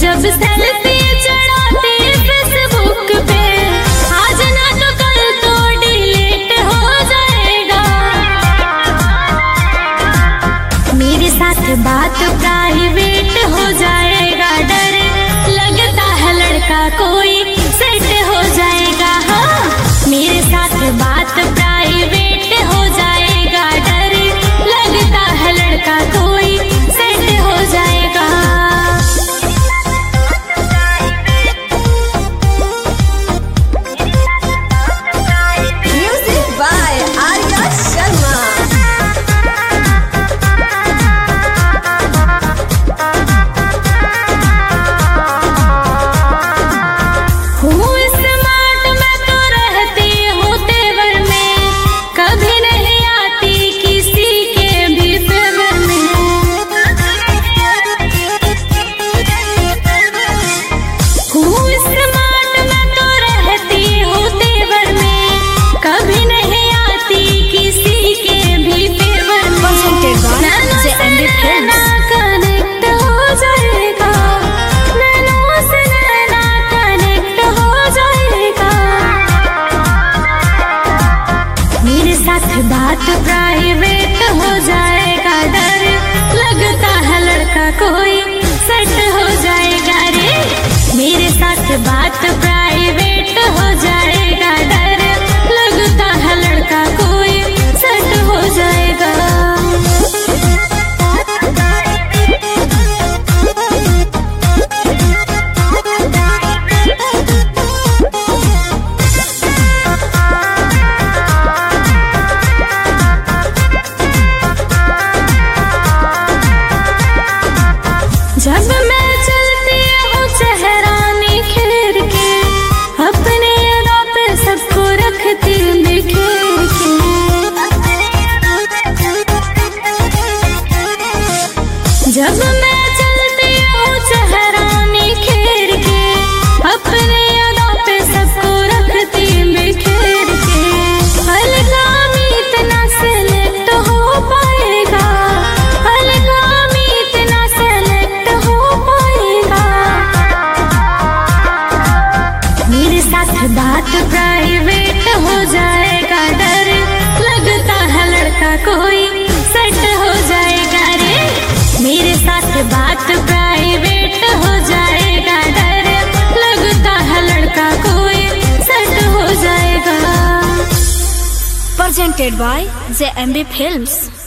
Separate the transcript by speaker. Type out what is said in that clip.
Speaker 1: जब सेल्फी चढ़ाते फेसबुक पे, आज ना तो कल तो डिलीट हो जाएगा। मेरे साथ बात प्राइवेट हो जाएगा, डर लगता है लड़का कोई सेट हो जाएगा। हाँ, मेरे साथ बात प्राइवेट हो जाएगा, डर लगता है लड़का कोई सेट हो जाएगा।
Speaker 2: Music by Arya Sharma.
Speaker 1: हूँ स्मार्ट मैं तो रहती हूँ तेवर में, कभी नहीं आती किसी के भी फेवर में। हूँ स्मार्ट मैं तो रहती हूँ तेवर में, कभी नहीं आती किसी के भी फेवर में। कनेक्ट हो जाएगा, नैनों से नैना कनेक्ट हो जाएगा। मेरे साथ बात प्राइवेट हो जाएगा, डर लगता है लड़का कोई सेट हो जाएगा रे। मेरे साथ बात प्राइवेट हो जाएगा, डर लगता है लड़का कोई सेट हो जाएगा। जब मैं चलती हूँ चेहरा निखेर के, अपने अदा पे सबको रखती बिखेर के। जब मैं चलती हूँ चेहरा निखेर के, अपने अदा पे सबको रखती बिखेर के। अलगामी इतना सेलेक्ट हो पाएगा, अलगामी इतना सेलेक्ट हो पाएगा। मेरे साथ बात प्राइवेट हो जाएगा, डर लगता है लड़का कोई सेट हो जाएगा रे। मेरे साथ बात प्राइवेट हो जाएगा, डर लगता है लड़का कोई सेट हो जाएगा।
Speaker 3: Presented by JMB Films.